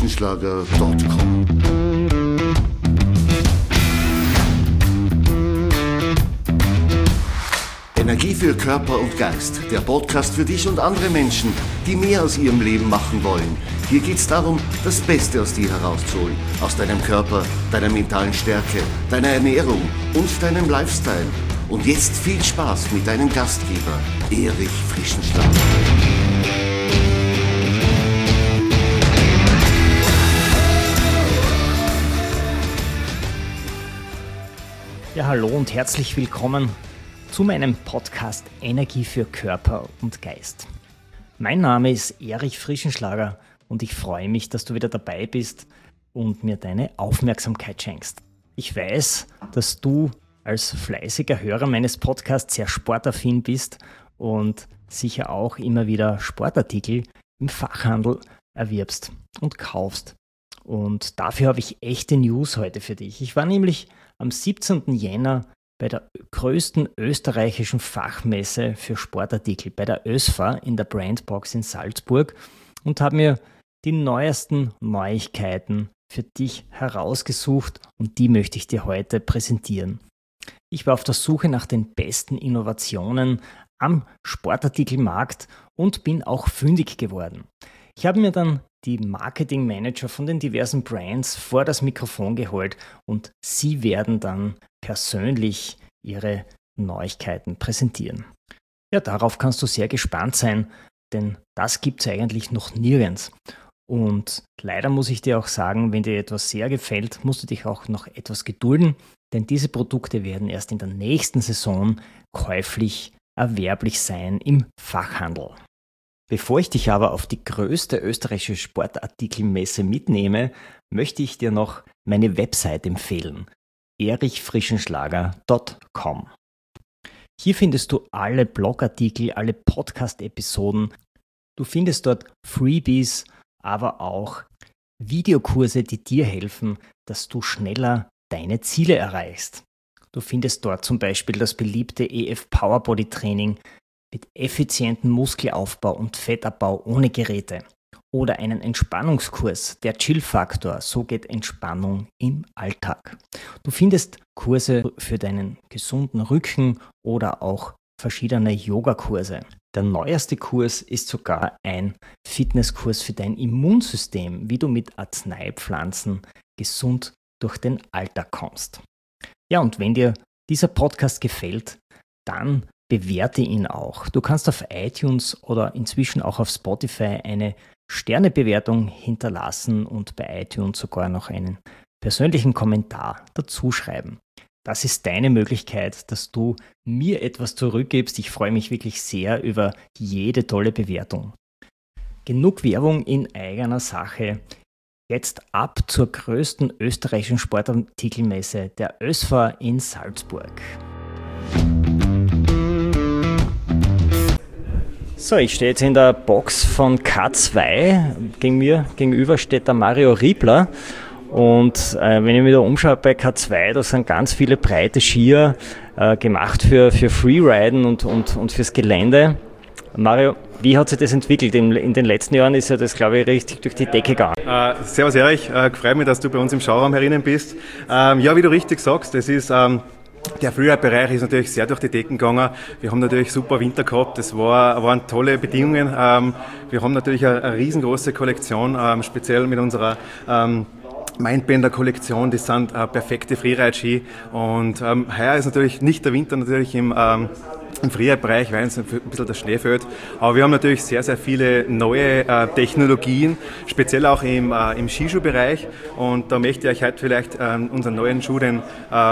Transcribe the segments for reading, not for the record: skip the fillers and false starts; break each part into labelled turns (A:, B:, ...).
A: erichfrischenschlager.com. Energie für Körper und Geist. Der Podcast für dich und andere Menschen, die mehr aus ihrem Leben machen wollen. Hier geht es darum, das Beste aus dir herauszuholen. Aus deinem Körper, deiner mentalen Stärke, deiner Ernährung und deinem Lifestyle. Und jetzt viel Spaß mit deinem Gastgeber, Erich Frischenschlager.
B: Ja, hallo und herzlich willkommen zu meinem Podcast Energie für Körper und Geist. Mein Name ist Erich Frischenschlager und ich freue mich, dass du wieder dabei bist und mir deine Aufmerksamkeit schenkst. Ich weiß, dass du als fleißiger Hörer meines Podcasts sehr sportaffin bist und sicher auch immer wieder Sportartikel im Fachhandel erwirbst und kaufst. Und dafür habe ich echte News heute für dich. Ich war nämlich am 17. Jänner bei der größten österreichischen Fachmesse für Sportartikel, bei der ÖSFA in der Brandbox in Salzburg und habe mir die neuesten Neuigkeiten für dich herausgesucht und die möchte ich dir heute präsentieren. Ich war auf der Suche nach den besten Innovationen am Sportartikelmarkt und bin auch fündig geworden. Ich habe mir dann die Marketingmanager von den diversen Brands vor das Mikrofon geholt und sie werden dann persönlich ihre Neuigkeiten präsentieren. Ja, darauf kannst du sehr gespannt sein, denn das gibt es eigentlich noch nirgends. Und leider muss ich dir auch sagen, wenn dir etwas sehr gefällt, musst du dich auch noch etwas gedulden, denn diese Produkte werden erst in der nächsten Saison käuflich erwerblich sein im Fachhandel. Bevor ich dich aber auf die größte österreichische Sportartikelmesse mitnehme, möchte ich dir noch meine Website empfehlen: erichfrischenschlager.com. Hier findest du alle Blogartikel, alle Podcast-Episoden. Du findest dort Freebies, aber auch Videokurse, die dir helfen, dass du schneller deine Ziele erreichst. Du findest dort zum Beispiel das beliebte EF Powerbody Training mit effizientem Muskelaufbau und Fettabbau ohne Geräte. Oder einen Entspannungskurs, der Chill-Faktor, so geht Entspannung im Alltag. Du findest Kurse für deinen gesunden Rücken oder auch verschiedene Yogakurse. Der neueste Kurs ist sogar ein Fitnesskurs für dein Immunsystem, wie du mit Arzneipflanzen gesund durch den Alltag kommst. Ja, und wenn dir dieser Podcast gefällt, dann bewerte ihn auch. Du kannst auf iTunes oder inzwischen auch auf Spotify eine Sternebewertung hinterlassen und bei iTunes sogar noch einen persönlichen Kommentar dazu schreiben. Das ist deine Möglichkeit, dass du mir etwas zurückgibst. Ich freue mich wirklich sehr über jede tolle Bewertung. Genug Werbung in eigener Sache. Jetzt ab zur größten österreichischen Sportartikelmesse, der ÖSFA in Salzburg. So, ich stehe jetzt in der Box von K2. Mir gegenüber steht der Mario Riebler. Und wenn ich mich da umschaue bei K2, da sind ganz viele breite Skier gemacht für Freeriden und fürs Gelände. Mario, wie hat sich das entwickelt? In den letzten Jahren ist ja das, glaube ich, richtig durch die Decke gegangen.
C: Servus Erich, freut mich, dass du bei uns im Schauraum herinnen bist. Ja, wie du richtig sagst, das ist... Der Freeride-Bereich ist natürlich sehr durch die Decken gegangen. Wir haben natürlich super Winter gehabt, das waren tolle Bedingungen. Wir haben natürlich eine riesengroße Kollektion, speziell mit unserer Mindbender-Kollektion. Das sind perfekte Freeride-Ski. Und heuer ist natürlich nicht der Winter natürlich im Freeride-Bereich, weil es ein bisschen der Schnee fällt. Aber wir haben natürlich sehr, sehr viele neue Technologien, speziell auch im Skischuhbereich. Und da möchte ich euch heute vielleicht unseren neuen Schuh, den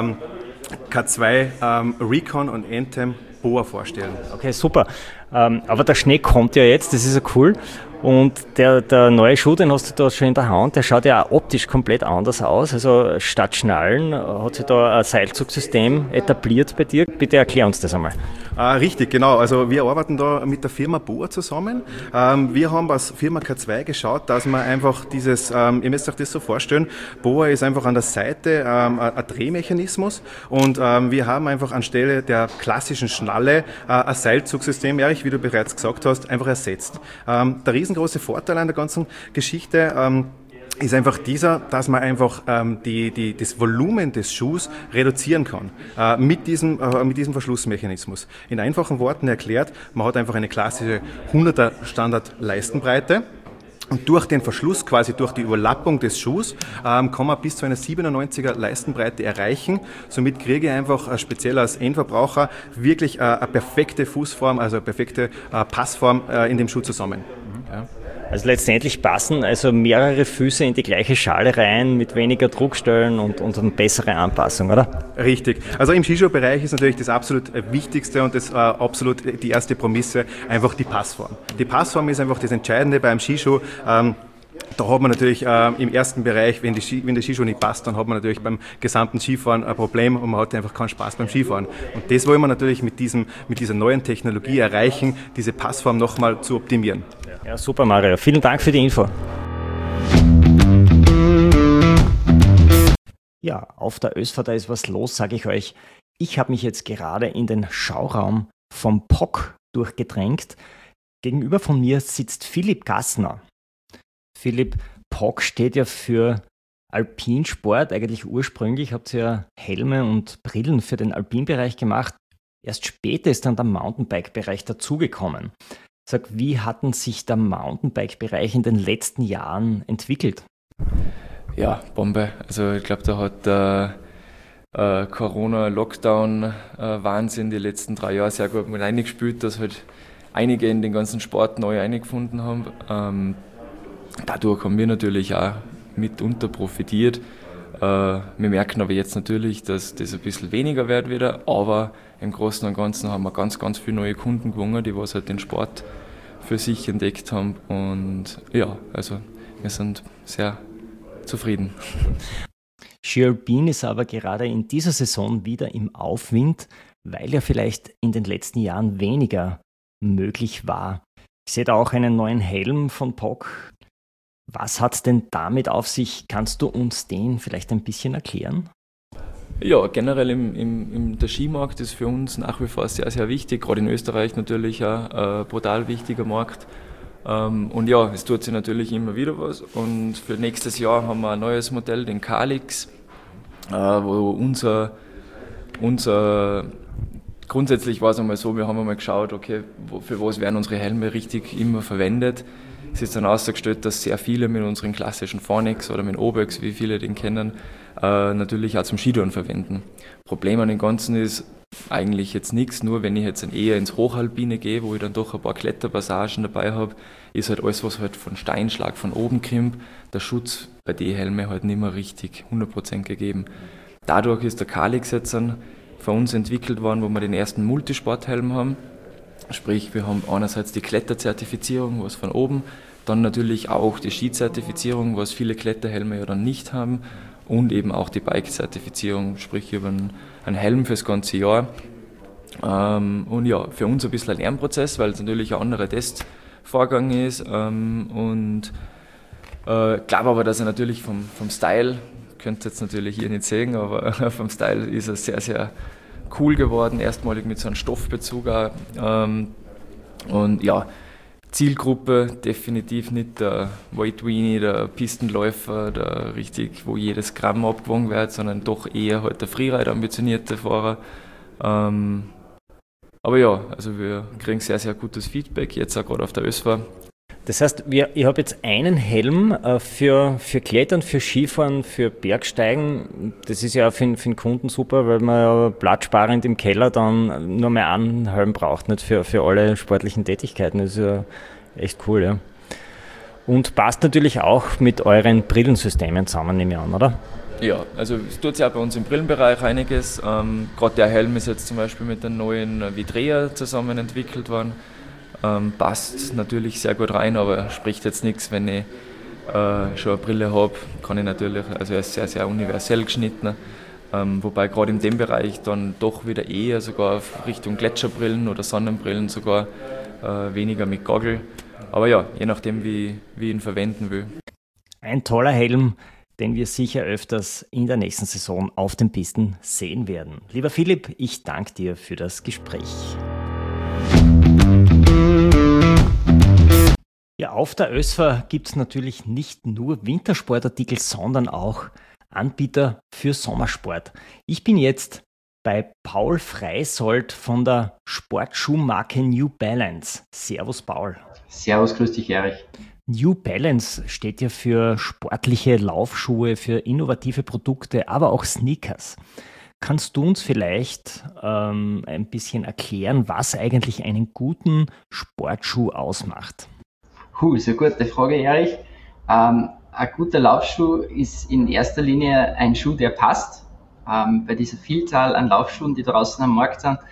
C: K2 Recon und Anthem Boa vorstellen.
B: Okay, super. Aber der Schnee kommt ja jetzt, das ist ja cool. Und der neue Schuh, den hast du da schon in der Hand, der schaut ja auch optisch komplett anders aus. Also statt Schnallen hat sich da ein Seilzugsystem etabliert bei dir. Bitte erklär uns das einmal.
C: Richtig, genau. Also wir arbeiten da mit der Firma Boa zusammen. Wir haben als Firma K2 geschaut, dass man einfach dieses, ihr müsst euch das so vorstellen, Boa ist einfach an der Seite ein Drehmechanismus und wir haben einfach anstelle der klassischen Schnalle ein Seilzugsystem, Erich, wie du bereits gesagt hast, einfach ersetzt. Der riesengroße Vorteil an der ganzen Geschichte ist einfach dieser, dass man einfach das Volumen des Schuhs reduzieren kann mit diesem Verschlussmechanismus. In einfachen Worten erklärt, man hat einfach eine klassische 100er Standard Leistenbreite. Und durch den Verschluss, quasi durch die Überlappung des Schuhs, kann man bis zu einer 97er Leistenbreite erreichen. Somit kriege ich einfach, speziell als Endverbraucher, wirklich eine perfekte Fußform, also eine perfekte Passform in dem Schuh zusammen. Ja.
B: Also letztendlich passen also mehrere Füße in die gleiche Schale rein mit weniger Druckstellen und eine bessere Anpassung, oder?
C: Richtig. Also im Skischuhbereich ist natürlich das absolut Wichtigste und das absolut die erste Prämisse einfach die Passform. Die Passform ist einfach das Entscheidende beim Skischuh. Da hat man natürlich im ersten Bereich, wenn der Skischuh nicht passt, dann hat man natürlich beim gesamten Skifahren ein Problem und man hat einfach keinen Spaß beim Skifahren. Und das wollen wir natürlich mit dieser neuen Technologie erreichen, diese Passform nochmal zu optimieren.
B: Ja, super Mario. Vielen Dank für die Info. Ja, auf der ÖSV, da ist was los, sage ich euch. Ich habe mich jetzt gerade in den Schauraum vom POC durchgedrängt. Gegenüber von mir sitzt Philipp Gassner. Philipp, POC steht ja für Alpinsport, eigentlich ursprünglich habt ihr ja Helme und Brillen für den Alpinbereich gemacht. Erst später ist dann der Mountainbike-Bereich dazugekommen. Sag, wie hat denn sich der Mountainbike-Bereich in den letzten Jahren entwickelt?
D: Ja, Bombe. Also ich glaube, da hat der Corona-Lockdown-Wahnsinn die letzten 3 Jahre sehr gut mit eingespielt, dass halt einige in den ganzen Sport neu eingefunden haben. Dadurch haben wir natürlich auch mitunter profitiert. Wir merken aber jetzt natürlich, dass das ein bisschen weniger wird wieder, aber im Großen und Ganzen haben wir ganz, ganz viele neue Kunden gewonnen, die was halt den Sport für sich entdeckt haben. Und ja, also wir sind sehr zufrieden.
B: Ski Alpin ist aber gerade in dieser Saison wieder im Aufwind, weil ja vielleicht in den letzten Jahren weniger möglich war. Ich sehe da auch einen neuen Helm von POC. Was hat es denn damit auf sich? Kannst du uns den vielleicht ein bisschen erklären?
D: Ja, generell der Skimarkt ist für uns nach wie vor sehr, sehr wichtig, gerade in Österreich natürlich auch ein brutal wichtiger Markt. Und ja, es tut sich natürlich immer wieder was. Und für nächstes Jahr haben wir ein neues Modell, den Calix, wo grundsätzlich war es einmal so, wir haben einmal geschaut, okay, für was werden unsere Helme richtig immer verwendet. Es ist dann ausgestellt, dass sehr viele mit unseren klassischen Fornex oder mit Obex, wie viele den kennen, natürlich auch zum Skitouren verwenden. Problem an dem Ganzen ist eigentlich jetzt nichts, nur wenn ich jetzt eher ins Hochalpine gehe, wo ich dann doch ein paar Kletterpassagen dabei habe, ist halt alles, was halt von Steinschlag von oben kommt, der Schutz bei den Helmen halt nicht mehr richtig 100% gegeben. Dadurch ist der Calix jetzt von uns entwickelt worden, wo wir den ersten Multisporthelm haben. Sprich, wir haben einerseits die Kletterzertifizierung, was von oben, dann natürlich auch die Skizertifizierung, was viele Kletterhelme ja dann nicht haben, und eben auch die Bike-Zertifizierung, sprich über einen Helm fürs ganze Jahr. Und ja, für uns ein bisschen ein Lernprozess, weil es natürlich ein anderer Testvorgang ist. Und glaube aber, dass er natürlich vom Style, könnt ihr jetzt natürlich hier nicht sehen, aber vom Style ist er sehr, sehr cool geworden, erstmalig mit so einem Stoffbezug auch. Und ja, Zielgruppe definitiv nicht der White Weenie, der Pistenläufer, der richtig, wo jedes Gramm abgewogen wird, sondern doch eher halt der Freeride ambitionierte Fahrer. Aber ja, also wir kriegen sehr, sehr gutes Feedback, jetzt auch gerade auf der ÖSV.
B: Das heißt, ich habe jetzt einen Helm für Klettern, für Skifahren, für Bergsteigen. Das ist ja für den Kunden super, weil man ja platzsparend im Keller dann nur mehr einen Helm braucht, nicht für alle sportlichen Tätigkeiten. Das ist ja echt cool, ja. Und passt natürlich auch mit euren Brillensystemen zusammen, nehme ich an, oder?
D: Ja, also es tut sich auch bei uns im Brillenbereich einiges. Gerade der Helm ist jetzt zum Beispiel mit der neuen Vidrea zusammen entwickelt worden. Passt natürlich sehr gut rein, aber spricht jetzt nichts, wenn ich schon eine Brille habe, kann ich natürlich, also er ist sehr, sehr universell geschnitten, wobei gerade in dem Bereich dann doch wieder eher sogar auf Richtung Gletscherbrillen oder Sonnenbrillen sogar, weniger mit Goggle, aber ja, je nachdem wie ich ihn verwenden will.
B: Ein toller Helm, den wir sicher öfters in der nächsten Saison auf den Pisten sehen werden. Lieber Philipp, ich danke dir für das Gespräch. Ja, Auf der ÖSFA gibt es natürlich nicht nur Wintersportartikel, sondern auch Anbieter für Sommersport. Ich bin jetzt bei Paul Freisold von der Sportschuhmarke New Balance. Servus Paul.
E: Servus, grüß dich Erich.
B: New Balance steht ja für sportliche Laufschuhe, für innovative Produkte, aber auch Sneakers. Kannst du uns vielleicht ein bisschen erklären, was eigentlich einen guten Sportschuh ausmacht?
E: Ist eine gute Frage, Erich. Ein guter Laufschuh ist in erster Linie ein Schuh, der passt. Bei dieser Vielzahl an Laufschuhen, die draußen am Markt sind,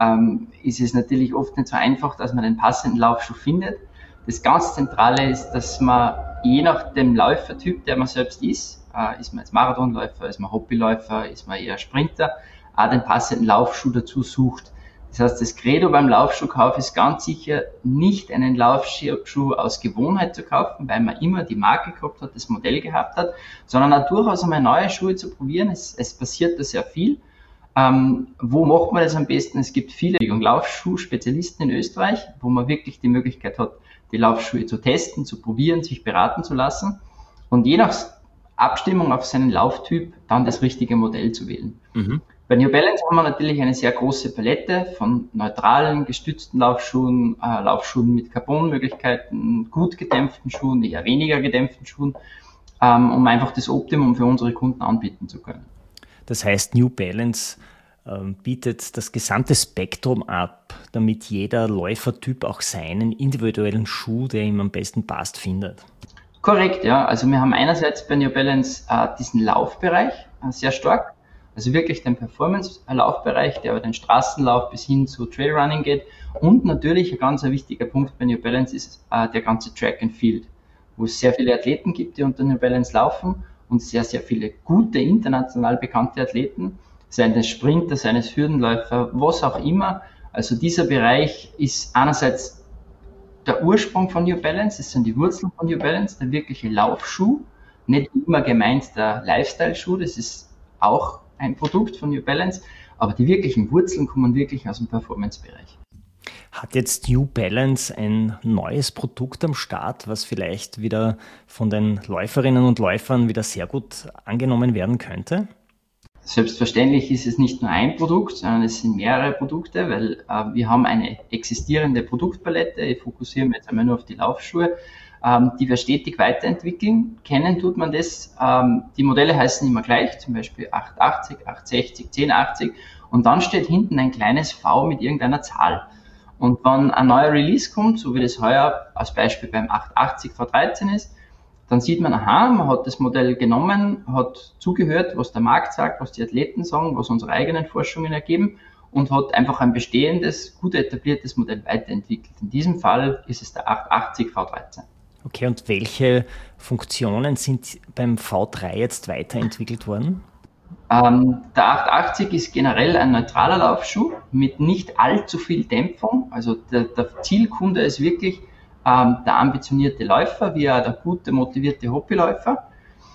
E: ist es natürlich oft nicht so einfach, dass man den passenden Laufschuh findet. Das ganz Zentrale ist, dass man je nach dem Läufertyp, der man selbst ist man jetzt Marathonläufer, ist man Hobbyläufer, ist man eher Sprinter, auch den passenden Laufschuh dazu sucht. Das heißt, das Credo beim Laufschuhkauf ist ganz sicher nicht einen Laufschuh aus Gewohnheit zu kaufen, weil man immer die Marke gehabt hat, das Modell gehabt hat, sondern auch durchaus einmal neue Schuhe zu probieren. Es passiert da sehr viel. Wo macht man das am besten? Es gibt viele Laufschuh-Spezialisten in Österreich, wo man wirklich die Möglichkeit hat, die Laufschuhe zu testen, zu probieren, sich beraten zu lassen und je nach Abstimmung auf seinen Lauftyp dann das richtige Modell zu wählen. Mhm. Bei New Balance haben wir natürlich eine sehr große Palette von neutralen, gestützten Laufschuhen, Laufschuhen mit Carbonmöglichkeiten, gut gedämpften Schuhen, eher weniger gedämpften Schuhen, um einfach das Optimum für unsere Kunden anbieten zu können.
B: Das heißt, New Balance bietet das gesamte Spektrum ab, damit jeder Läufertyp auch seinen individuellen Schuh, der ihm am besten passt, findet.
E: Korrekt, ja. Also wir haben einerseits bei New Balance diesen Laufbereich sehr stark, also wirklich den Performance-Laufbereich, der über den Straßenlauf bis hin zu Trailrunning geht. Und natürlich ein ganz wichtiger Punkt bei New Balance ist der ganze Track and Field, wo es sehr viele Athleten gibt, die unter New Balance laufen und sehr, sehr viele gute, international bekannte Athleten, seien es Sprinter, seien es Hürdenläufer, was auch immer. Also dieser Bereich ist einerseits der Ursprung von New Balance, es sind die Wurzeln von New Balance, der wirkliche Laufschuh, nicht immer gemeint der Lifestyle-Schuh, das ist auch ein Produkt von New Balance, aber die wirklichen Wurzeln kommen wirklich aus dem Performance-Bereich.
B: Hat jetzt New Balance ein neues Produkt am Start, was vielleicht wieder von den Läuferinnen und Läufern wieder sehr gut angenommen werden könnte?
E: Selbstverständlich ist es nicht nur ein Produkt, sondern es sind mehrere Produkte, weil wir haben eine existierende Produktpalette. Ich fokussiere mich jetzt einmal nur auf die Laufschuhe, die wir stetig weiterentwickeln. Kennen tut man das. Die Modelle heißen immer gleich, zum Beispiel 880, 860, 1080 und dann steht hinten ein kleines V mit irgendeiner Zahl. Und wenn ein neuer Release kommt, so wie das heuer als Beispiel beim 880 V13 ist, dann sieht man, man hat das Modell genommen, hat zugehört, was der Markt sagt, was die Athleten sagen, was unsere eigenen Forschungen ergeben und hat einfach ein bestehendes, gut etabliertes Modell weiterentwickelt. In diesem Fall ist es der 880 V13.
B: Okay, und welche Funktionen sind beim V3 jetzt weiterentwickelt worden?
E: Der 880 ist generell ein neutraler Laufschuh mit nicht allzu viel Dämpfung. Also der Zielkunde ist wirklich der ambitionierte Läufer, wie auch der gute, motivierte Hobbyläufer.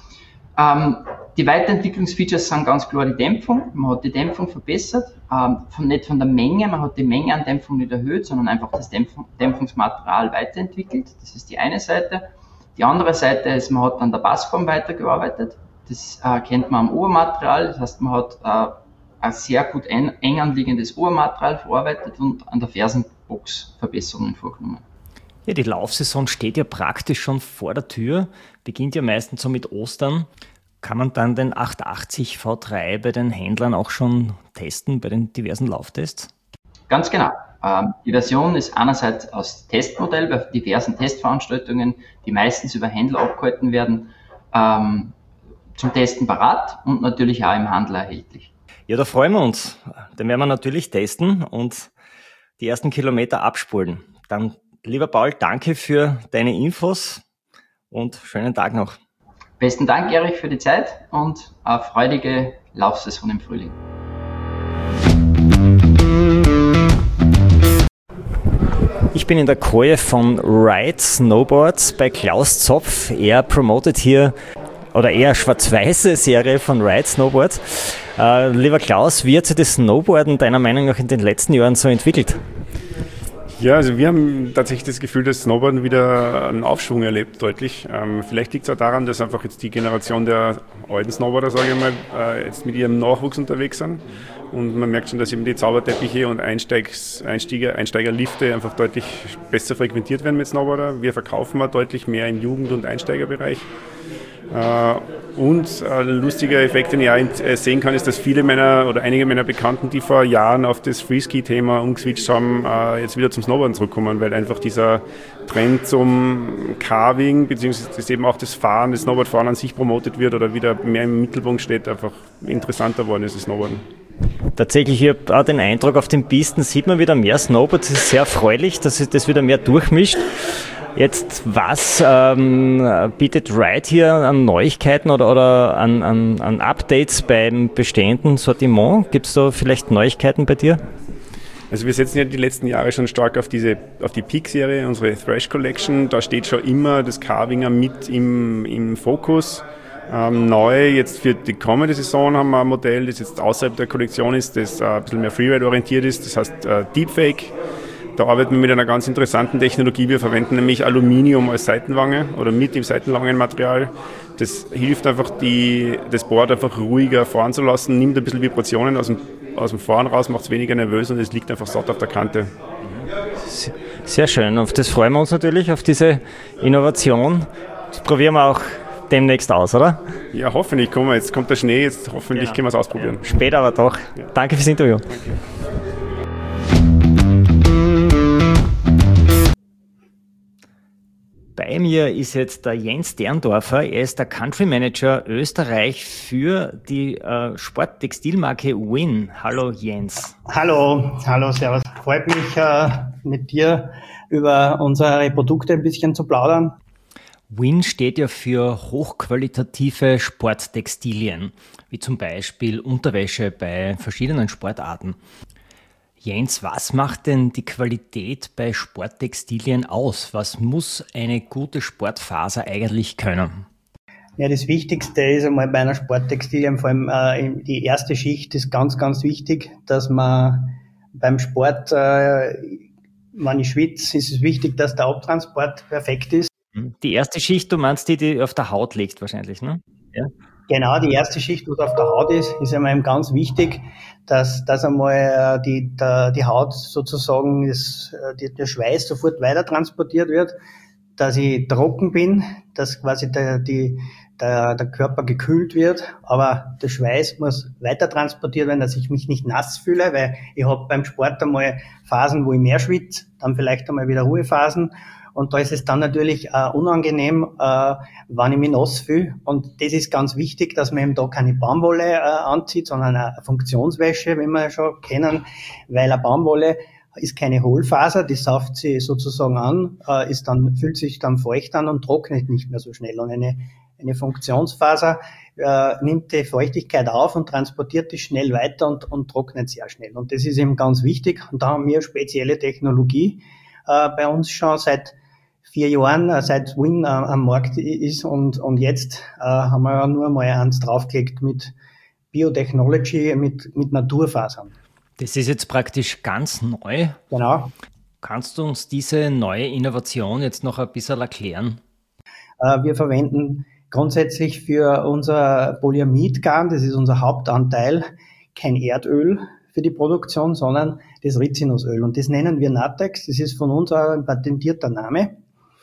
E: Die Weiterentwicklungsfeatures sind ganz klar die Dämpfung. Man hat die Dämpfung verbessert, nicht von der Menge, man hat die Menge an Dämpfung nicht erhöht, sondern einfach das Dämpfungsmaterial weiterentwickelt. Das ist die eine Seite. Die andere Seite ist, man hat an der Passform weitergearbeitet. Das kennt man am Obermaterial, das heißt, man hat ein sehr gut eng anliegendes Obermaterial verarbeitet und an der Fersenbox Verbesserungen vorgenommen.
B: Ja, die Laufsaison steht ja praktisch schon vor der Tür, beginnt ja meistens so mit Ostern. Kann man dann den 880 V3 bei den Händlern auch schon testen, bei den diversen Lauftests?
E: Ganz genau. Die Version ist einerseits als Testmodell bei diversen Testveranstaltungen, die meistens über Händler abgehalten werden, zum Testen parat und natürlich auch im Handel erhältlich.
B: Ja, da freuen wir uns. Den werden wir natürlich testen und die ersten Kilometer abspulen. Dann, lieber Paul, danke für deine Infos und schönen Tag noch.
E: Besten Dank, Erich, für die Zeit und eine freudige Laufsaison im Frühling.
B: Ich bin in der Koje von Ride Snowboards bei Klaus Zopf. Er promotet hier eher schwarz-weiße Serie von Ride Snowboards. Lieber Klaus, wie hat sich das Snowboarden deiner Meinung nach in den letzten Jahren so entwickelt?
F: Ja, also wir haben tatsächlich das Gefühl, dass Snowboarden wieder einen Aufschwung erlebt, deutlich. Vielleicht liegt es auch daran, dass einfach jetzt die Generation der alten Snowboarder, sage ich mal, jetzt mit ihrem Nachwuchs unterwegs sind. Und man merkt schon, dass eben die Zauberteppiche und Einsteigerlifte einfach deutlich besser frequentiert werden mit Snowboarder. Wir verkaufen auch deutlich mehr im Jugend- und Einsteigerbereich. Und ein lustiger Effekt, den ich auch sehen kann, ist, dass einige meiner Bekannten, die vor Jahren auf das Freeski-Thema umgeswitcht haben, jetzt wieder zum Snowboarden zurückkommen, weil einfach dieser Trend zum Carving, beziehungsweise eben auch das Snowboardfahren an sich promotet wird oder wieder mehr im Mittelpunkt steht, einfach interessanter geworden ist, das Snowboarden.
B: Tatsächlich, ich habe auch den Eindruck, auf den Pisten sieht man wieder mehr Snowboards. Es ist sehr erfreulich, dass sich das wieder mehr durchmischt. Jetzt, was bietet Ride hier an Neuigkeiten oder an Updates beim bestehenden Sortiment? Gibt es da vielleicht Neuigkeiten bei dir?
F: Also wir setzen ja die letzten Jahre schon stark auf die Peak-Serie, unsere Thrash Collection. Da steht schon immer das Carvinger mit im Fokus. Neu jetzt für die kommende Saison haben wir ein Modell, das jetzt außerhalb der Kollektion ist, das ein bisschen mehr Freeride orientiert ist, das heißt Deepfake. Da arbeiten wir mit einer ganz interessanten Technologie. Wir verwenden nämlich Aluminium als Seitenwange oder mit dem Seitenwangenmaterial. Das hilft einfach, das Board einfach ruhiger fahren zu lassen, nimmt ein bisschen Vibrationen aus dem Fahren raus, macht es weniger nervös und es liegt einfach satt auf der Kante.
B: Sehr schön. Auf das freuen wir uns natürlich, auf diese Innovation. Das probieren wir auch demnächst aus, oder?
F: Ja, hoffentlich. Jetzt kommt der Schnee, jetzt hoffentlich können wir es ausprobieren.
B: Später aber doch. Ja. Danke fürs Interview.
F: Danke.
B: Bei mir ist jetzt der Jens Derndorfer. Er ist der Country Manager Österreich für die Sporttextilmarke Win. Hallo Jens.
G: Hallo, servus. Freut mich, mit dir über unsere Produkte ein bisschen zu plaudern.
B: Win steht ja für hochqualitative Sporttextilien, wie zum Beispiel Unterwäsche bei verschiedenen Sportarten. Jens, was macht denn die Qualität bei Sporttextilien aus? Was muss eine gute Sportfaser eigentlich können?
G: Ja, das Wichtigste ist einmal bei einer Sporttextilie, vor allem die erste Schicht ist ganz, ganz wichtig, dass man beim Sport, wenn ich schwitze, ist es wichtig, dass der Abtransport perfekt ist.
B: Die erste Schicht, du meinst die auf der Haut liegt wahrscheinlich, ne? Ja.
G: Genau, die erste Schicht, was auf der Haut ist einmal eben ganz wichtig, dass einmal die Haut sozusagen, der Schweiß sofort weiter transportiert wird, dass ich trocken bin, dass quasi der Körper gekühlt wird, aber der Schweiß muss weiter transportiert werden, dass ich mich nicht nass fühle, weil ich habe beim Sport einmal Phasen, wo ich mehr schwitze, dann vielleicht einmal wieder Ruhephasen. Und da ist es dann natürlich unangenehm, wenn ich mich nass fühle. Und das ist ganz wichtig, dass man eben da keine Baumwolle anzieht, sondern eine Funktionswäsche, wie wir schon kennen, weil eine Baumwolle ist keine Hohlfaser, die saugt sie sozusagen an, fühlt sich dann feucht an und trocknet nicht mehr so schnell. Und eine Funktionsfaser nimmt die Feuchtigkeit auf und transportiert die schnell weiter und trocknet sehr schnell. Und das ist eben ganz wichtig. Und da haben wir spezielle Technologie bei uns schon seit 4 Jahren, seit Win am Markt ist und jetzt haben wir ja nur mal eins draufgelegt mit Biotechnology, mit Naturfasern.
B: Das ist jetzt praktisch ganz neu.
G: Genau.
B: Kannst du uns diese neue Innovation jetzt noch ein bisschen erklären?
G: Wir verwenden grundsätzlich für unser Polyamidgarn, das ist unser Hauptanteil, kein Erdöl für die Produktion, sondern das Rizinusöl. Und das nennen wir Natex. Das ist von uns ein patentierter Name.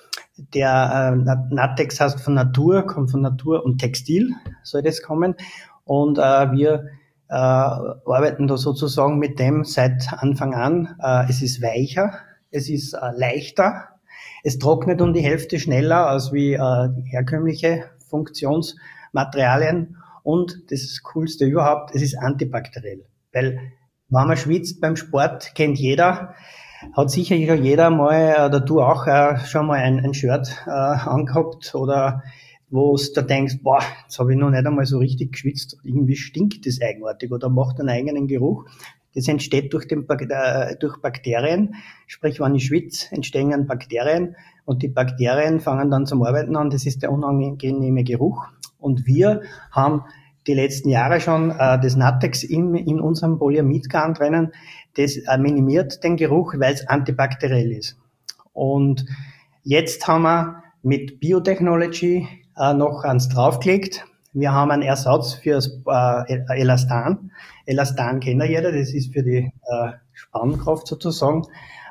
G: Der Natex heißt kommt von Natur und Textil, soll das kommen. Und wir arbeiten da sozusagen mit dem seit Anfang an. Es ist weicher, es ist leichter, es trocknet um die Hälfte schneller als wie herkömmliche Funktionsmaterialien. Und das Coolste überhaupt, es ist antibakteriell. Weil wenn man schwitzt beim Sport, kennt jeder, hat sicher jeder mal, oder du auch, schon mal ein Shirt angehabt oder wo du denkst, boah, jetzt habe ich noch nicht einmal so richtig geschwitzt, irgendwie stinkt das eigenartig oder macht einen eigenen Geruch. Das entsteht durch Bakterien, sprich wenn ich schwitze, entstehen dann Bakterien und die Bakterien fangen dann zum Arbeiten an, das ist der unangenehme Geruch. Und wir haben die letzten Jahre schon das Natex in unserem Polyamidgarn drinnen. Das minimiert den Geruch, weil es antibakteriell ist. Und jetzt haben wir mit Biotechnology noch eins draufgelegt. Wir haben einen Ersatz fürs Elastan. Elastan kennt ja jeder, das ist für die Spannkraft sozusagen.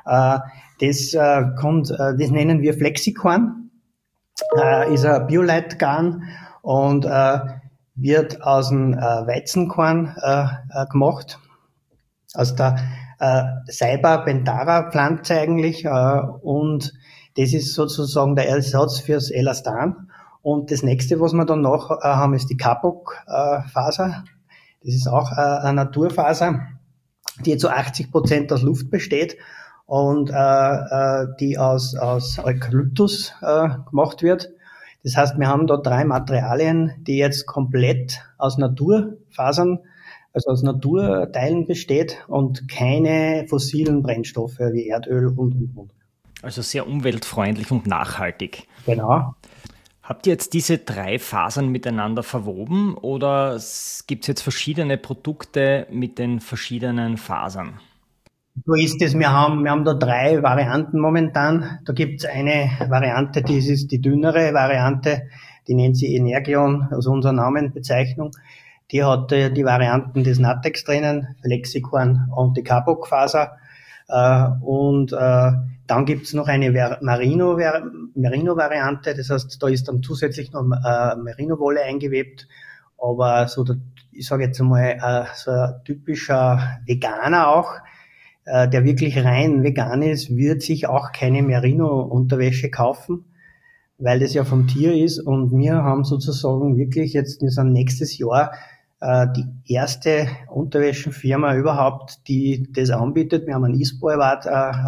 G: Das nennen wir Flexicorn. Ist ein Bioleitgarn und wird aus dem Weizenkorn gemacht, aus der Ceiba bentara Pflanze eigentlich, und das ist sozusagen der Ersatz fürs Elastan. Und das nächste, was wir dann noch haben, ist die Kapok-Faser. Das ist auch eine Naturfaser, die zu 80% aus Luft besteht und die aus Eukalyptus gemacht wird. Das heißt, wir haben da 3 Materialien, die jetzt komplett aus Naturfasern, also aus Naturteilen besteht und keine fossilen Brennstoffe wie Erdöl und.
B: Also sehr umweltfreundlich und nachhaltig.
G: Genau.
B: Habt ihr jetzt diese 3 Fasern miteinander verwoben oder gibt es jetzt verschiedene Produkte mit den verschiedenen Fasern?
G: So ist es. Wir haben da 3 Varianten momentan. Da gibt es eine Variante, die ist die dünnere Variante, die nennt sie Energion, also unsere Namenbezeichnung. Die hat die Varianten des Natex drinnen, Flexicorn und die Kapok-Faser. Und dann gibt's noch eine Merino-Variante, das heißt, da ist dann zusätzlich noch Merino-Wolle eingewebt, aber so, ich sage jetzt einmal, so ein typischer Veganer auch, der wirklich rein vegan ist, wird sich auch keine Merino-Unterwäsche kaufen, weil das ja vom Tier ist, und wir haben sozusagen wirklich jetzt, wir sind nächstes Jahr die erste Unterwäschenfirma überhaupt, die das anbietet. Wir haben einen ISPO Award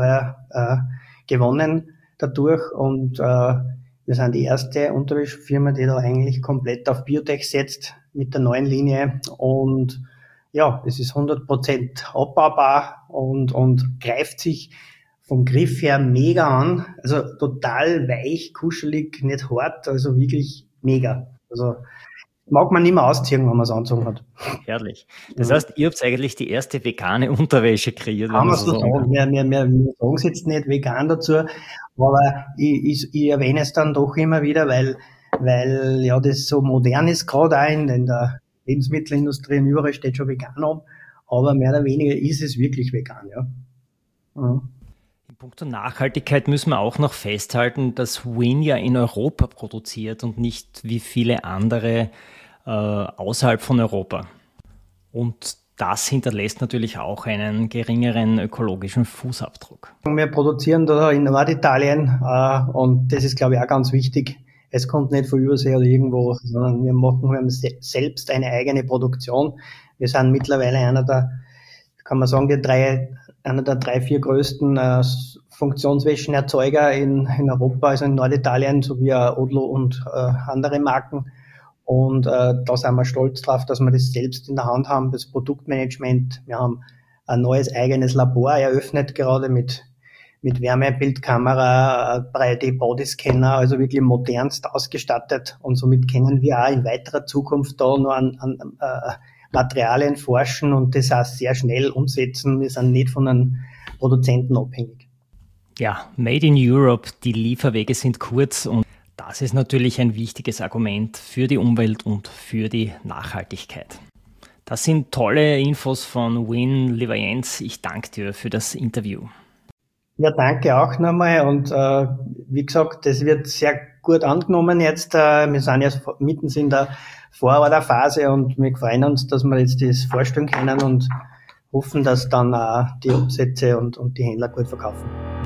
G: gewonnen dadurch, und wir sind die erste Unterwäschenfirma, die da eigentlich komplett auf Biotech setzt mit der neuen Linie, und ja, es ist 100% abbaubar und greift sich vom Griff her mega an, also total weich, kuschelig, nicht hart, also wirklich mega. Also mag man nicht mehr ausziehen, wenn man es angezogen hat.
B: Herrlich. Das heißt, ihr habt eigentlich die erste vegane Unterwäsche kreiert.
G: Kann man so sagen. Wir sagen es jetzt nicht vegan dazu, aber ich erwähne es dann doch immer wieder, weil ja das so modern ist, gerade auch in der Lebensmittelindustrie, und überall steht schon vegan an, aber mehr oder weniger ist es wirklich vegan, ja. Mhm.
B: In puncto Nachhaltigkeit müssen wir auch noch festhalten, dass Win ja in Europa produziert und nicht wie viele andere außerhalb von Europa. Und das hinterlässt natürlich auch einen geringeren ökologischen Fußabdruck.
G: Wir produzieren da in Norditalien und das ist, glaube ich, auch ganz wichtig. Es kommt nicht von Übersee oder irgendwo, sondern wir haben selbst eine eigene Produktion. Wir sind mittlerweile einer der 3-4 größten Funktionswäschenerzeuger in Europa, also in Norditalien, sowie Odlo und andere Marken. Und da sind wir stolz drauf, dass wir das selbst in der Hand haben, das Produktmanagement. Wir haben ein neues eigenes Labor eröffnet, gerade mit Wärmebildkamera, 3D-Bodyscanner, also wirklich modernst ausgestattet. Und somit können wir auch in weiterer Zukunft da noch an Materialien forschen und das auch sehr schnell umsetzen. Wir sind nicht von einem Produzenten abhängig.
B: Ja, Made in Europe, die Lieferwege sind kurz, und das ist natürlich ein wichtiges Argument für die Umwelt und für die Nachhaltigkeit. Das sind tolle Infos von Win, lieber Jens. Ich danke dir für das Interview.
G: Ja, danke auch nochmal, und wie gesagt, das wird sehr gut angenommen jetzt. Wir sind jetzt mitten in der Vororderphase und wir freuen uns, dass wir jetzt das vorstellen können und hoffen, dass dann die Umsätze und die Händler gut verkaufen.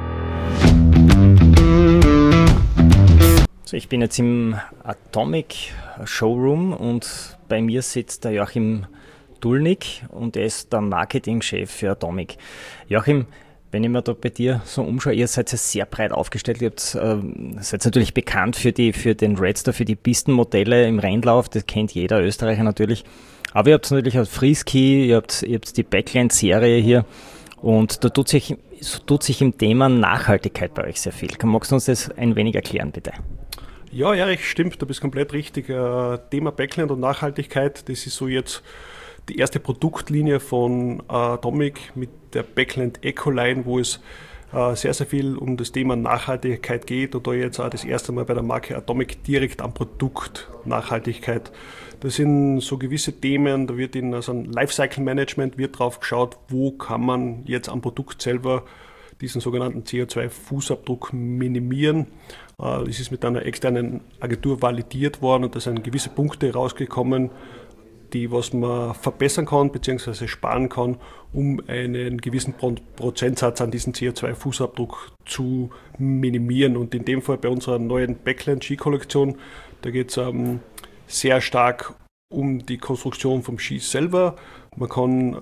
B: So, ich bin jetzt im Atomic Showroom und bei mir sitzt der Joachim Dulnig und er ist der Marketingchef für Atomic. Joachim, wenn ich mir da bei dir so umschaue, ihr seid ja sehr breit aufgestellt. Ihr seid natürlich bekannt für den Redster, für die Pistenmodelle im Rennlauf. Das kennt jeder Österreicher natürlich. Aber ihr habt natürlich auch Freeski, ihr habt die Backline-Serie hier. Und da tut sich im Thema Nachhaltigkeit bei euch sehr viel. Magst du uns das ein wenig erklären, bitte?
H: Ja, Erich, stimmt, du bist komplett richtig. Thema Backland und Nachhaltigkeit, das ist so jetzt die erste Produktlinie von Atomic mit der Backland Ecoline, wo es sehr, sehr viel um das Thema Nachhaltigkeit geht und da jetzt auch das erste Mal bei der Marke Atomic direkt am Produkt Nachhaltigkeit. Das sind so gewisse Themen, da wird in also ein Lifecycle Management wird drauf geschaut, wo kann man jetzt am Produkt selber diesen sogenannten CO2-Fußabdruck minimieren. Es ist mit einer externen Agentur validiert worden und da sind gewisse Punkte rausgekommen, die was man verbessern kann bzw. sparen kann, um einen gewissen Prozentsatz an diesen CO2-Fußabdruck zu minimieren. Und in dem Fall bei unserer neuen Backland-Ski-Kollektion, da geht es sehr stark um die Konstruktion vom Ski selber. Man kann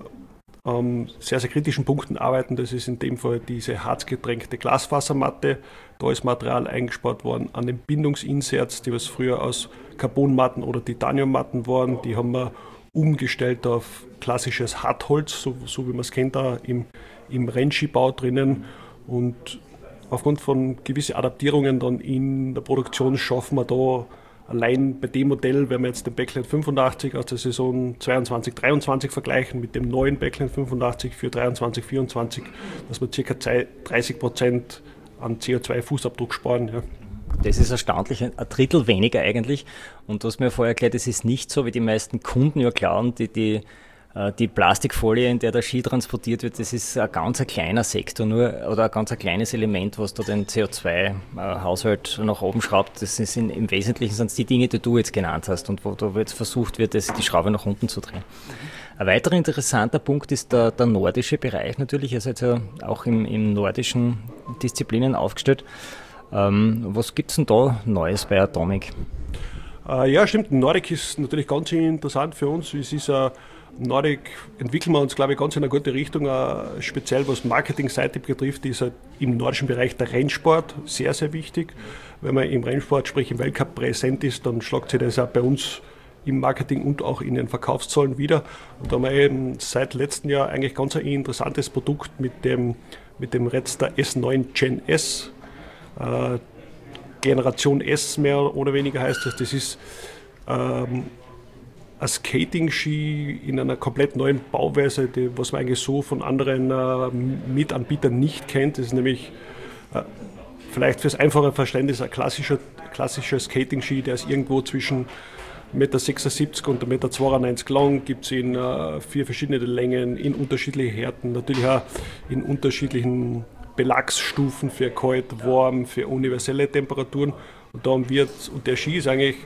H: sehr, sehr kritischen Punkten arbeiten. Das ist in dem Fall diese harzgetränkte Glasfasermatte. Da ist Material eingespart worden an den Bindungsinserts, die was früher aus Carbonmatten oder Titaniummatten waren. Die haben wir umgestellt auf klassisches Hartholz, so wie man es kennt, da im Rennskibau drinnen. Und aufgrund von gewissen Adaptierungen dann in der Produktion schaffen wir da allein bei dem Modell, wenn wir jetzt den Backland 85 aus der Saison 22-23 vergleichen mit dem neuen Backland 85 für 23-24, dass wir ca. 30% an CO2-Fußabdruck sparen. Ja.
B: Das ist erstaunlich, ein Drittel weniger eigentlich. Und du hast mir vorher erklärt, es ist nicht so, wie die meisten Kunden ja glauben, die Plastikfolie, in der der Ski transportiert wird, das ist ein ganz kleiner Sektor nur oder ein ganz kleines Element, was da den CO2-Haushalt nach oben schraubt. Das ist im Wesentlichen sind es die Dinge, die du jetzt genannt hast und wo da jetzt versucht wird, die Schraube nach unten zu drehen. Ein weiterer interessanter Punkt ist der nordische Bereich natürlich. Ihr seid ja auch im nordischen Disziplinen aufgestellt. Was gibt es denn da Neues bei Atomic?
H: Ja, stimmt. Nordic ist natürlich ganz interessant für uns. Es ist Nordic entwickeln wir uns, glaube ich, ganz in eine gute Richtung. Speziell was Marketingseite betrifft, ist im nordischen Bereich der Rennsport sehr, sehr wichtig. Wenn man im Rennsport, sprich im Weltcup präsent ist, dann schlagt sich das auch bei uns im Marketing und auch in den Verkaufszahlen wieder. Und da haben wir eben seit letztem Jahr eigentlich ganz ein interessantes Produkt mit dem Redster S9 Gen S. Generation S mehr oder weniger heißt das. Das ist ein Skating-Ski in einer komplett neuen Bauweise, was man eigentlich so von anderen Mitanbietern nicht kennt. Das ist nämlich vielleicht fürs einfache Verständnis ein klassischer Skating-Ski, der ist irgendwo zwischen 1,76 m und 1,92 m lang, gibt es in 4 verschiedene Längen, in unterschiedlichen Härten, natürlich auch in unterschiedlichen Belagsstufen für kalt, warm, für universelle Temperaturen. Und der Ski ist eigentlich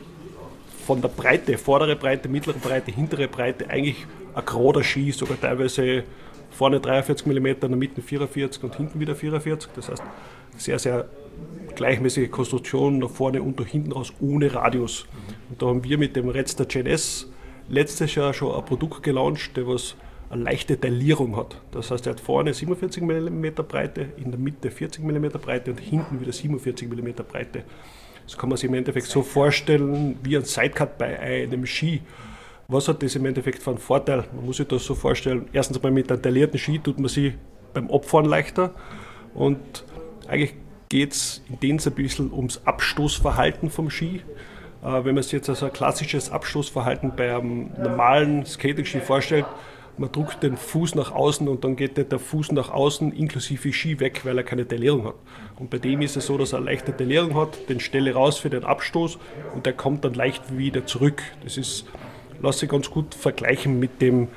H: von der Breite, vordere Breite, mittlere Breite, hintere Breite, eigentlich ein gerader Ski, sogar teilweise vorne 43 mm, in der Mitte 44 und hinten wieder 44. Das heißt, sehr, sehr gleichmäßige Konstruktion, nach vorne und nach hinten raus, ohne Radius. Und da haben wir mit dem Redster Gen S letztes Jahr schon ein Produkt gelauncht, der was eine leichte Taillierung hat. Das heißt, er hat vorne 47 mm Breite, in der Mitte 40 mm Breite und hinten wieder 47 mm Breite. Das kann man sich im Endeffekt so vorstellen wie ein Sidecut bei einem Ski. Was hat das im Endeffekt für einen Vorteil? Man muss sich das so vorstellen, erstens mal mit einem taillierten Ski tut man sich beim Abfahren leichter und eigentlich geht es in dem ein bisschen ums Abstoßverhalten vom Ski. Wenn man sich jetzt also ein klassisches Abstoßverhalten bei einem normalen Skating-Ski vorstellt, man drückt den Fuß nach außen und dann geht der Fuß nach außen inklusive Ski weg, weil er keine Taillierung hat. Und bei dem ist es so, dass er eine leichte Taillierung hat, den stelle raus für den Abstoß und der kommt dann leicht wieder zurück. Das lässt sich ganz gut vergleichen mit dem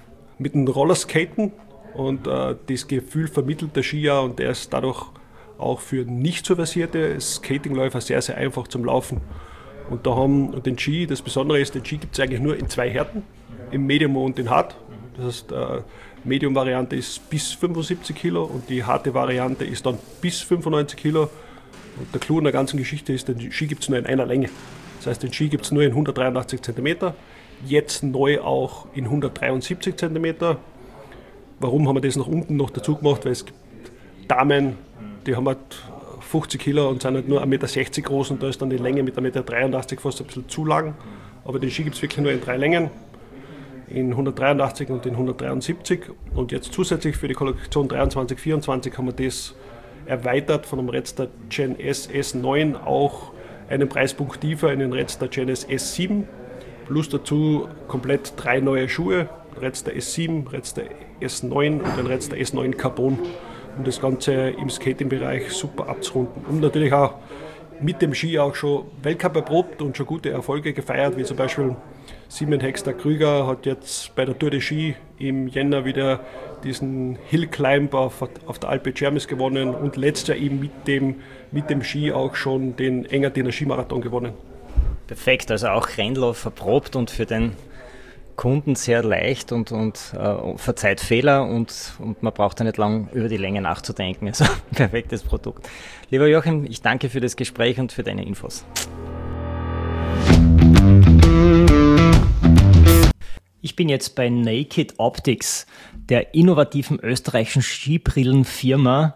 H: Rollerskaten und das Gefühl vermittelt der Skier und der ist dadurch auch für nicht so versierte Skatingläufer sehr, sehr einfach zum Laufen. Und den Ski, das Besondere ist, den Ski gibt es eigentlich nur in 2 Härten, im Medium und in Hard. Das heißt, Medium-Variante ist bis 75 Kilo und die harte Variante ist dann bis 95 Kilo. Und der Clou in der ganzen Geschichte ist, den Ski gibt es nur in einer Länge. Das heißt, den Ski gibt es nur in 183 cm, jetzt neu auch in 173 cm. Warum haben wir das nach unten noch dazu gemacht? Weil es gibt Damen, die haben halt 50 Kilo und sind halt nur 1,60 Meter groß und da ist dann die Länge mit 1,83 Meter fast ein bisschen zu lang. Aber den Ski gibt es wirklich nur in 3 Längen. In 183 und in 173 und jetzt zusätzlich für die Kollektion 23-24 haben wir das erweitert von dem Redster Gen S S9 auch einen Preispunkt tiefer einen Redster Genes S7, plus dazu komplett 3 neue Schuhe, Redster S7, Redster S9 und ein Redster S9 Carbon, um das Ganze im Skating-Bereich super abzurunden. Und natürlich auch mit dem Ski auch schon Weltcup erprobt und schon gute Erfolge gefeiert, wie zum Beispiel Simon Hexter-Krüger hat jetzt bei der Tour de Ski im Jänner wieder diesen Hill Climb auf der Alpe Cermis gewonnen und letztes Jahr eben mit dem Ski auch schon den Engadiner Skimarathon gewonnen.
B: Perfekt, also auch Rennlauf verprobt und für den Kunden sehr leicht und verzeiht Fehler und man braucht da nicht lang über die Länge nachzudenken. Also perfektes Produkt. Lieber Joachim, ich danke für das Gespräch und für deine Infos. Ich bin jetzt bei Naked Optics, der innovativen österreichischen Skibrillenfirma,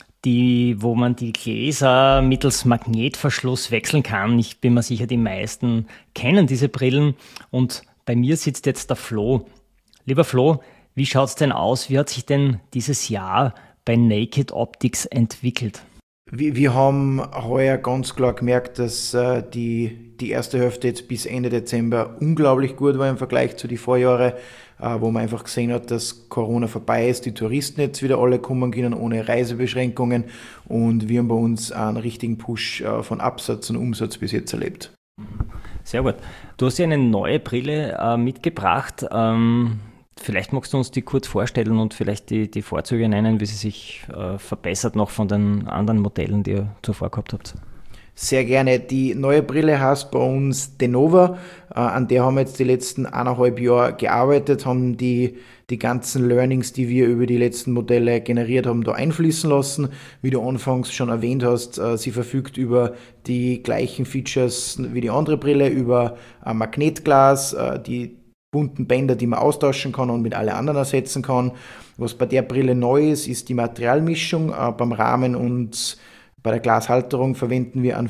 B: wo man die Gläser mittels Magnetverschluss wechseln kann. Ich bin mir sicher, die meisten kennen diese Brillen und bei mir sitzt jetzt der Flo. Lieber Flo, wie schaut es denn aus? Wie hat sich denn dieses Jahr bei Naked Optics entwickelt?
I: Wir haben heuer ganz klar gemerkt, dass die erste Hälfte jetzt bis Ende Dezember unglaublich gut war im Vergleich zu den Vorjahren, wo man einfach gesehen hat, dass Corona vorbei ist, die Touristen jetzt wieder alle kommen können ohne Reisebeschränkungen und wir haben bei uns einen richtigen Push von Absatz und Umsatz bis jetzt erlebt.
B: Sehr gut. Du hast ja eine neue Brille mitgebracht. Vielleicht magst du uns die kurz vorstellen und vielleicht die Vorzüge nennen, wie sie sich verbessert noch von den anderen Modellen, die ihr zuvor gehabt habt.
I: Sehr gerne. Die neue Brille heißt bei uns Denova. An der haben wir jetzt die letzten 1,5 Jahre gearbeitet, haben die ganzen Learnings, die wir über die letzten Modelle generiert haben, da einfließen lassen. Wie du anfangs schon erwähnt hast, sie verfügt über die gleichen Features wie die andere Brille, über ein Magnetglas, die bunten Bänder, die man austauschen kann und mit alle anderen ersetzen kann. Was bei der Brille neu ist, ist die Materialmischung. Beim Rahmen und bei der Glashalterung verwenden wir einen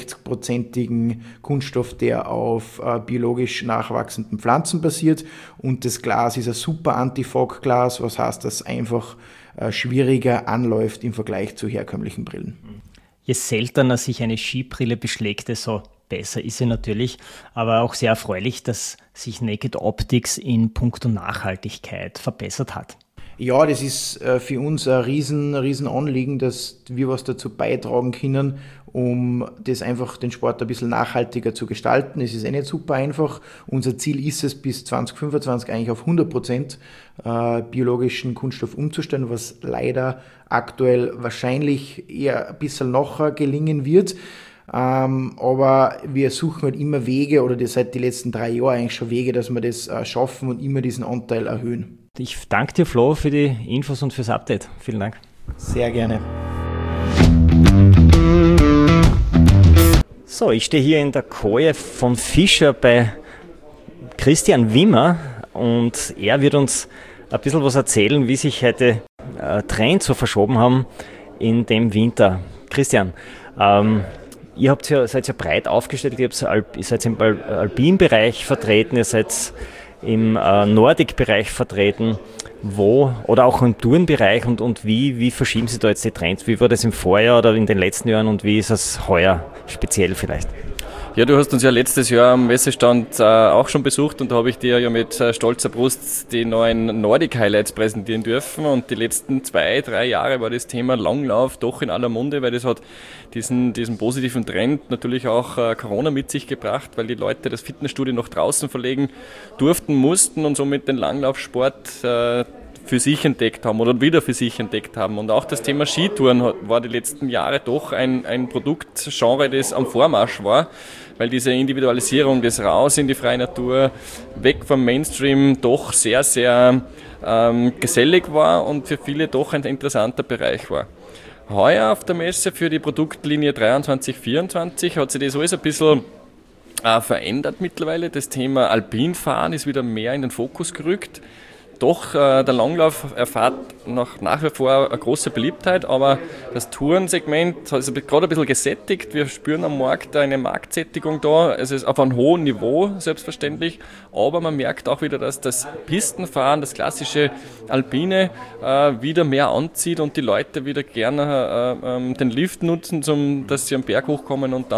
I: 65%igen Kunststoff, der auf biologisch nachwachsenden Pflanzen basiert. Und das Glas ist ein super Anti-Fog-Glas, was heißt, dass es einfach schwieriger anläuft im Vergleich zu herkömmlichen Brillen.
B: Je seltener sich eine Skibrille beschlägt, desto besser ist sie natürlich, aber auch sehr erfreulich, dass sich Naked Optics in puncto Nachhaltigkeit verbessert hat.
I: Ja, das ist für uns ein riesen Anliegen, dass wir was dazu beitragen können, um das einfach den Sport ein bisschen nachhaltiger zu gestalten. Es ist nicht super einfach. Unser Ziel ist es, bis 2025 eigentlich auf 100% biologischen Kunststoff umzustellen, was leider aktuell wahrscheinlich eher ein bisschen nachher gelingen wird. Aber wir suchen halt immer Wege, oder seit den letzten 3 Jahren eigentlich schon Wege, dass wir das schaffen und immer diesen Anteil erhöhen.
B: Ich danke dir, Flo, für die Infos und fürs Update. Vielen Dank.
I: Sehr gerne.
B: So, ich stehe hier in der Koje von Fischer bei Christian Wimmer und er wird uns ein bisschen was erzählen, wie sich heute Trends so verschoben haben in dem Winter. Christian, ihr seid ja breit aufgestellt, ihr seid im Alpin-Bereich vertreten, ihr seid im Nordic-Bereich vertreten, oder auch im Tourenbereich und wie verschieben Sie da jetzt die Trends? Wie war das im Vorjahr oder in den letzten Jahren und wie ist es heuer speziell vielleicht?
D: Ja, du hast uns ja letztes Jahr am Messestand auch schon besucht und da habe ich dir ja mit stolzer Brust die neuen Nordic Highlights präsentieren dürfen und die letzten 2-3 Jahre war das Thema Langlauf doch in aller Munde, weil das hat diesen positiven Trend natürlich auch Corona mit sich gebracht, weil die Leute das Fitnessstudio nach draußen verlegen mussten und somit den Langlaufsport für sich entdeckt haben oder wieder für sich entdeckt haben. Und auch das Thema Skitouren war die letzten Jahre doch ein Produktgenre, das am Vormarsch war, weil diese Individualisierung, das Raus in die freie Natur, weg vom Mainstream doch sehr, sehr gesellig war und für viele doch ein interessanter Bereich war. Heuer auf der Messe für die Produktlinie 23/24 hat sich das alles ein bisschen verändert mittlerweile. Das Thema Alpinfahren ist wieder mehr in den Fokus gerückt. Doch, der Langlauf erfährt nach wie vor eine große Beliebtheit, aber das Tourensegment ist gerade ein bisschen gesättigt. Wir spüren am Markt eine Marktsättigung da. Es ist auf einem hohen Niveau, selbstverständlich, aber man merkt auch wieder, dass das Pistenfahren, das klassische Alpine, wieder mehr anzieht und die Leute wieder gerne den Lift nutzen, dass sie am Berg hochkommen und dann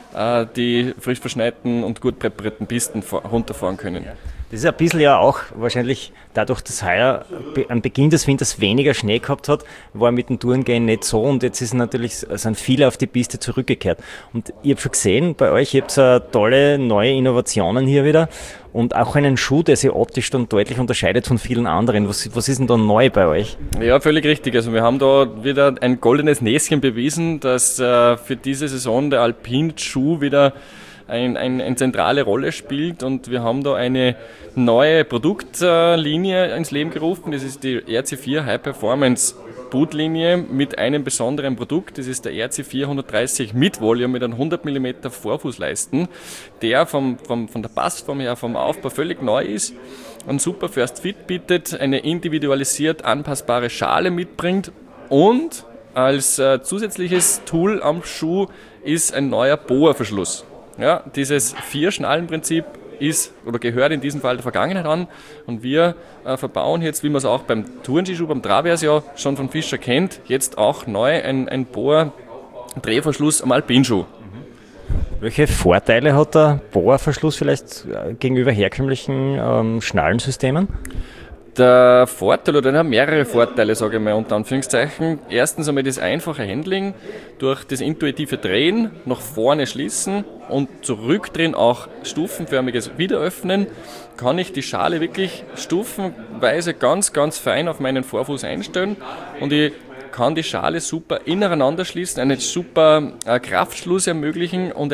D: die frisch verschneiten und gut präparierten Pisten runterfahren können.
B: Das ist ein bisschen ja auch wahrscheinlich dadurch, dass heuer am Beginn des Winters weniger Schnee gehabt hat, war mit dem Tourengehen nicht so und jetzt sind viele auf die Piste zurückgekehrt. Und ich habe schon gesehen, bei euch, ihr habt tolle neue Innovationen hier wieder und auch einen Schuh, der sich optisch dann deutlich unterscheidet von vielen anderen. Was ist denn da neu bei euch?
D: Ja, völlig richtig. Also wir haben da wieder ein goldenes Näschen bewiesen, dass für diese Saison der Alpin-Schuh wieder eine zentrale Rolle spielt und wir haben da eine neue Produktlinie ins Leben gerufen. Das ist die RC4 High Performance Bootlinie mit einem besonderen Produkt. Das ist der RC4 130 mit Volume mit einem 100 mm Vorfußleisten, der von der Passform her, vom Aufbau völlig neu ist, einen super First Fit bietet, eine individualisiert anpassbare Schale mitbringt und als zusätzliches Tool am Schuh ist ein neuer BOA-Verschluss. Ja, dieses 4-Schnallen-Prinzip gehört in diesem Fall der Vergangenheit an und wir verbauen jetzt, wie man es auch beim Tourenskischuh, beim Traverse ja schon von Fischer kennt, jetzt auch neu ein BOA-Drehverschluss am Alpinschuh.
B: Welche Vorteile hat der BOA-Verschluss vielleicht gegenüber herkömmlichen Schnallensystemen?
D: Der Vorteil, oder der hat mehrere Vorteile, sage ich mal, unter Anführungszeichen. Erstens einmal das einfache Handling, durch das intuitive Drehen, nach vorne schließen und zurückdrehen, auch stufenförmiges Wiederöffnen, kann ich die Schale wirklich stufenweise ganz, ganz fein auf meinen Vorfuß einstellen und ich kann die Schale super ineinander schließen, einen super Kraftschluss ermöglichen und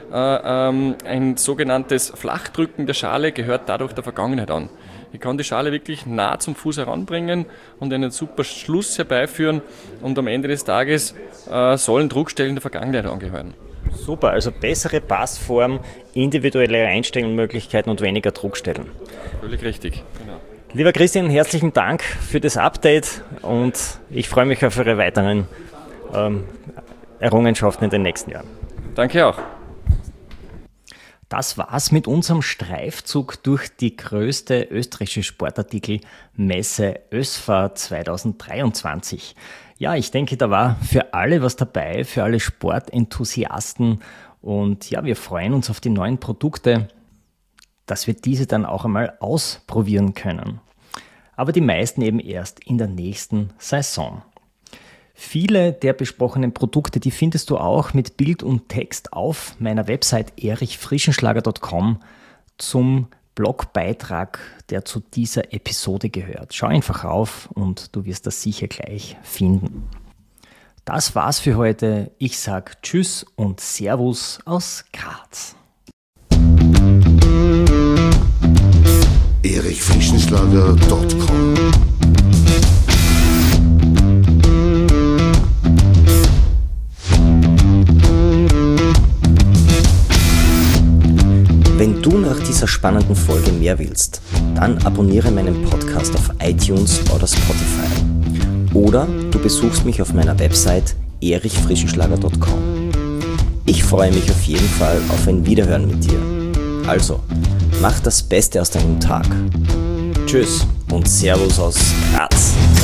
D: ein sogenanntes Flachdrücken der Schale gehört dadurch der Vergangenheit an. Ich kann die Schale wirklich nah zum Fuß heranbringen und einen super Schluss herbeiführen und am Ende des Tages sollen Druckstellen der Vergangenheit angehören.
B: Super, also bessere Passform, individuelle Einstellmöglichkeiten und weniger Druckstellen.
D: Völlig richtig, genau.
B: Lieber Christian, herzlichen Dank für das Update und ich freue mich auf Ihre weiteren Errungenschaften in den nächsten Jahren.
D: Danke auch.
B: Das war's mit unserem Streifzug durch die größte österreichische Sportartikelmesse ÖSFA 2023. Ja, ich denke, da war für alle was dabei, für alle Sportenthusiasten und ja, wir freuen uns auf die neuen Produkte, dass wir diese dann auch einmal ausprobieren können. Aber die meisten eben erst in der nächsten Saison. Viele der besprochenen Produkte, die findest du auch mit Bild und Text auf meiner Website erichfrischenschlager.com zum Blogbeitrag, der zu dieser Episode gehört. Schau einfach rauf und du wirst das sicher gleich finden. Das war's für heute. Ich sag Tschüss und Servus aus Graz.
A: erichfrischenschlager.com
B: Wenn du nach dieser spannenden Folge mehr willst, dann abonniere meinen Podcast auf iTunes oder Spotify. Oder du besuchst mich auf meiner Website erichfrischenschlager.com. Ich freue mich auf jeden Fall auf ein Wiederhören mit dir. Also, mach das Beste aus deinem Tag. Tschüss und Servus aus Graz.